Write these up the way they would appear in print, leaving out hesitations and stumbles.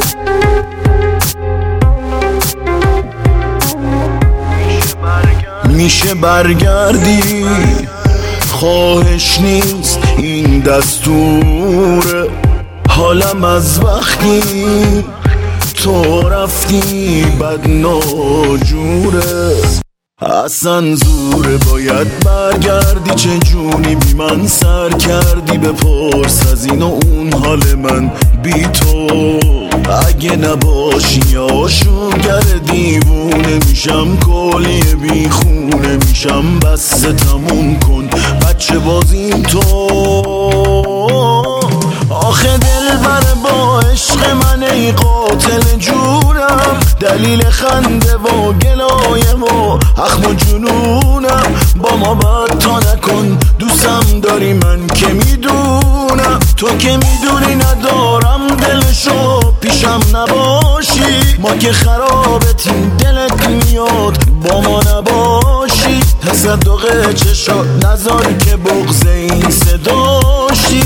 میشه برگردی، خواهش نیست این دستوره. حالم از وقتی تو رفتی بد ناجوره. اصلا زوره باید برگردی، چه جونی بی من سر کردی. بپرس از این و اون حال من بی تو. اگه نباشی آشوگر دیوونه میشم، کلی بی خونه میشم. بس تموم کن بچه بازیم تو. آخه دل بره با عشق من ای قاتل جونم. دلیل خنده و گلایه و اخم و جنونم. با ما بد تا نکن، دوستم داری من که میدونم. تو که میدونی ندارم دلشو، پیشم نباشی. ما که خرابتیم دلت میاد با ما نباشی. تصدق چشات نذار که بغض این صداشی.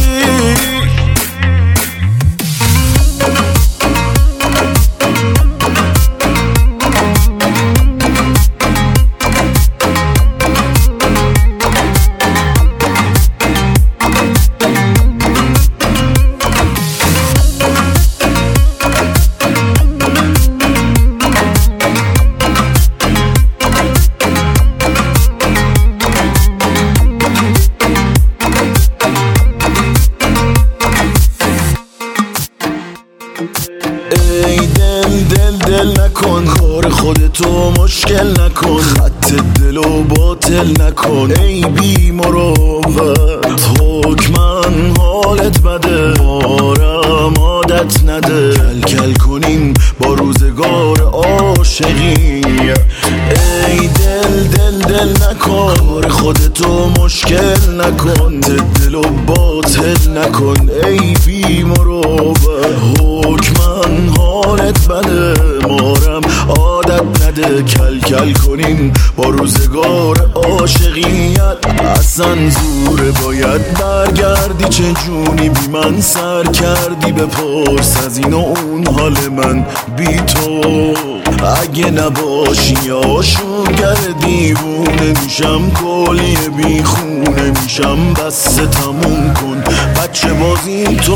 ای دل نکن، کار خودتو مشکل نکن. خط دلو باطل نکن ای بی مروت. حکمن حالت بده، آرام عادت نده. کل کنیم با روزگار عاشقی. ای دل نکن، کار خودتو مشکل نکن. دلو باطل نکن ای بی مروت. حکمن حالت بده، مارم عادت نده. کل کنیم با روزگار عاشقیت. اصلا زوره باید برگردی، چه جونی بی من سر کردی. بپرس از این و اون حال من بی تو. اگه نباشی آشوگر دیوونه میشم، کلی بی خونه میشم. بس تموم کن بچه بازی تو.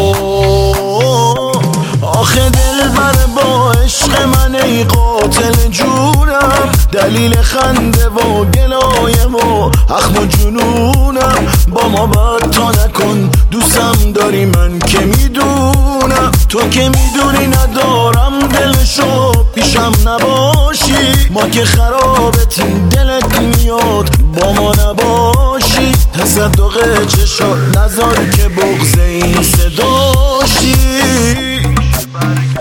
آخه دل بره با عشق من ای قاتل جونم. دلیل خنده و گلایه و اخم و جنونم. با ما بد تا نکن، دوستم داری من که میدونم. تو که میدونی ندارم دلشو، پیشم نباشی. ما که خرابتیم دلت میاد با ما نباشی. تصدق چشات نذار که بغض این صداشی.